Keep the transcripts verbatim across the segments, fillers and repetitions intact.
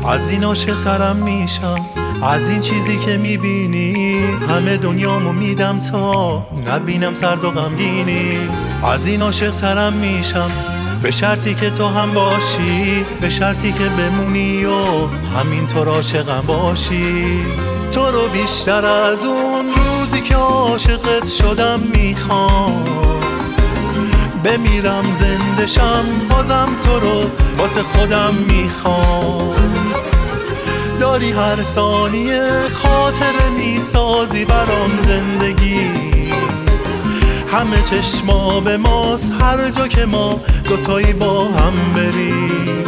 از این عاشق ترم میشم، از این چیزی که میبینی. همه دنیامو میدم تا نبینم سرد و غمگینی. از این عاشق ترم میشم به شرطی که تو هم باشی، به شرطی که بمونی و همینطور عاشقم باشی. تو رو بیشتر از اون روزی که عاشقت شدم میخوام، بمیرم زنده شم بازم تو رو واسه خودم میخوام. داری هر ثانیه خاطره میسازی برام زندگی، همه چشما به ماست هر جا که ما دوتایی با هم بریم.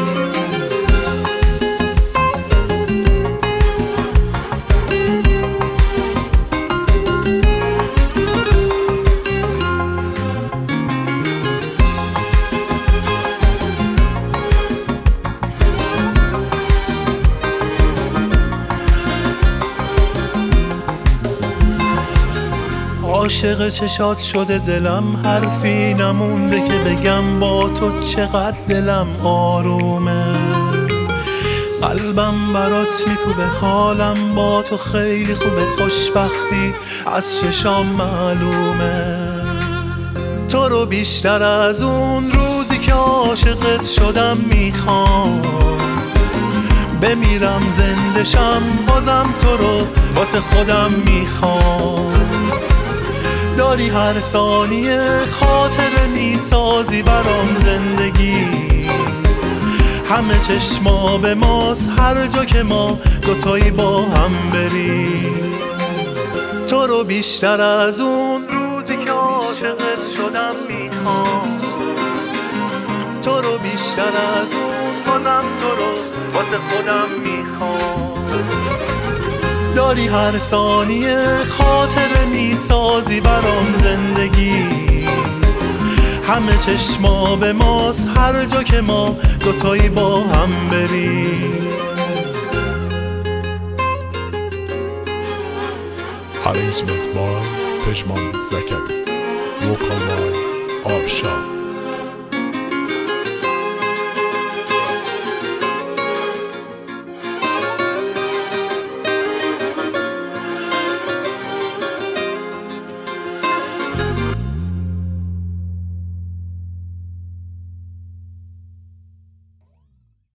عاشق چشات شده دلم، حرفی نمونده که بگم با تو چقدر دلم آرومه. قلبم برات میکوبه، حالم با تو خیلی خوبه، خوشبختی از چشام معلومه. تو رو بیشتر از اون روزی که عاشقت شدم میخوام، بمیرم زنده شم بازم تو رو واسه خودم میخوام. داری هر ثانیه خاطره میسازی برام زندگی، همه چشما به ماست هر جا که ما دوتایی با هم بریم. تو رو بیشتر از اون روزی که عاشقت شدم میخوام، تو رو بیشتر از اون بازم تو رو واسه خودم میخوام. داری هر ثانیه خاطره میسازی برام زندگی، همه چشما به ماست هر جا که ما دوتایی با هم بریم. Arrangement by Pejman Zakari, vocal by Arsha.